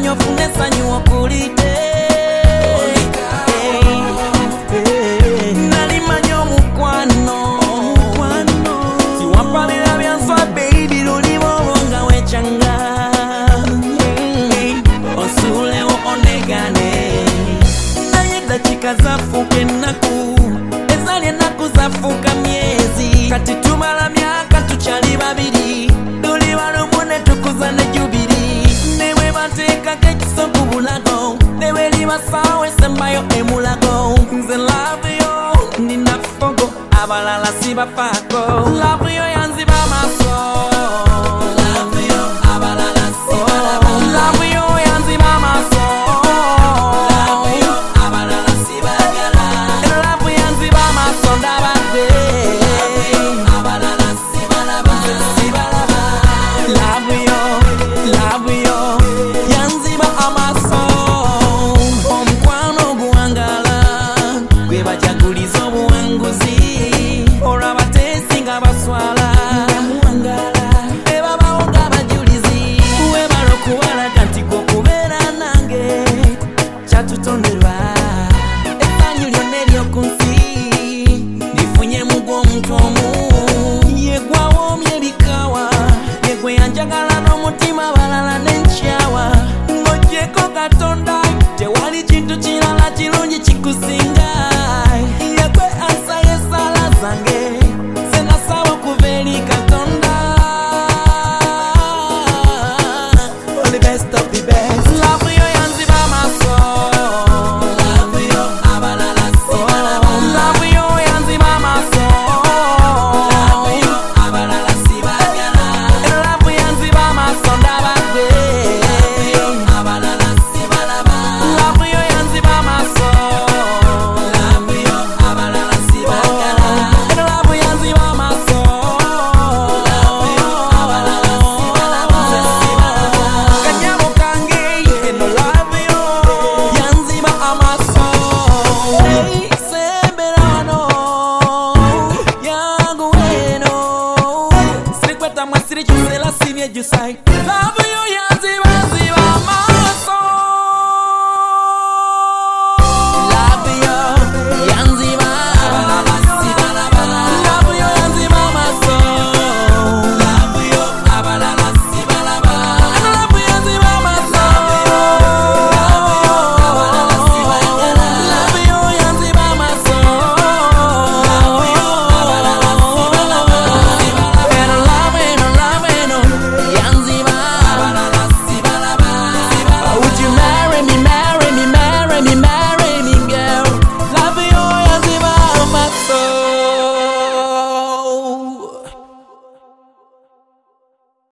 ofune sanyu okulite nali manyo mukwano tiwampalira byanswa baby luli bobonga wechanga osulewo onegane naye dakika zafuuka ennaku ezali ennaku zafuuka myezi kati tumala myaka tukyali babiri tuli balumu ne tukuza ne jubiri ne bwe bateekako ekiso ku bulago ne bwe libasaawo esembayo emulago nze love yo nina fogo abalala sibafaako love yo yanziba amaaso tewali kintu kirala kirungi kikusinga yegwe ansa yesala zange senasaba okuva eri Katonda. All the best of the best. Love